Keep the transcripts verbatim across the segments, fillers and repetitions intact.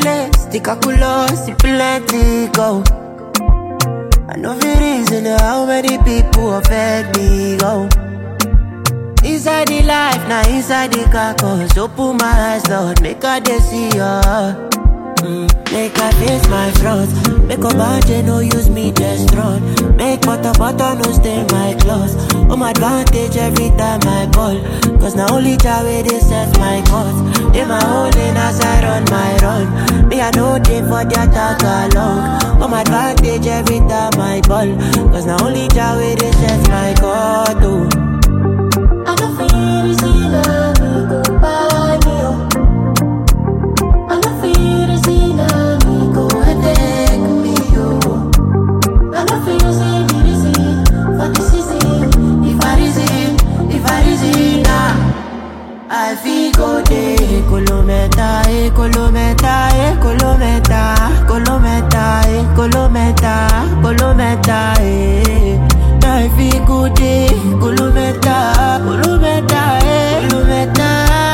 calculate, the calculus, the plenty go. I know the reason how many people affect me go. Inside the life, now inside the carcass. Open my eyes, Lord, make I dey see ya. Mm. Make I face my front. Make a budget, no use me just run. Make butter, butter, no stain my clothes. On my advantage every time I ball. Cause now only Jah way they set my cause. They my whole lane as I run my run. Me I know they for the attack along. On my advantage every time I ball. Cause now only Jah way they set my cause. Oh. I don't feel easy, love me go by me, oh. I don't feel easy, love me go and take me, oh. I don't feel easy, easy for the season. If I reason, if I reason now, I feel go day. Kolometa, eh, kolometa, eh, kolometa, kolometa, eh, kolometa, kolometa, eh. I feel good day. Kolometa, kolometa, eh, kolometa,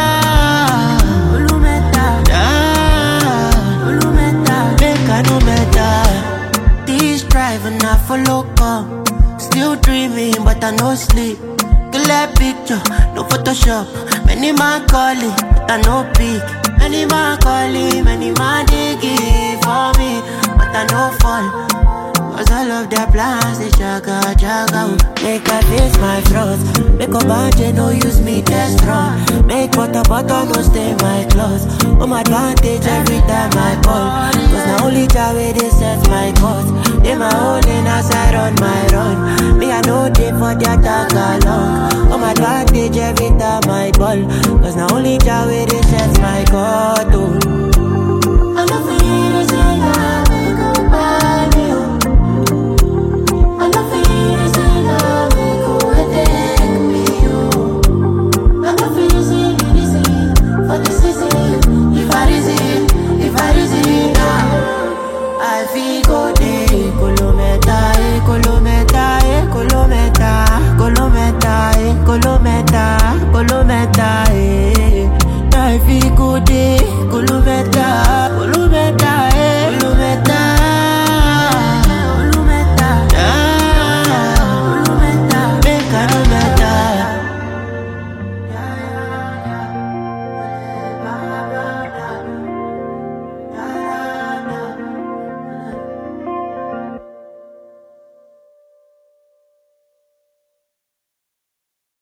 kolometa, ah, kolometa, make I no matter. This driving I follow come. Still dreaming, but I no sleep. Clear picture, no Photoshop. Many man calling, but I no pick. Many man calling, many man digging for me, but I no fall. Cause all of their plans, they jaga, jaga. Make I face my front. Make a budget, no use me test run. Make butter, butter, no stay my clothes. On my advantage every time I call. Cause now only Jah way they set my cause. They my whole lane as I run my run. Me I know they for the attack along. On my advantage every time I ball. Cause now only Jah way they set my cause. Oh.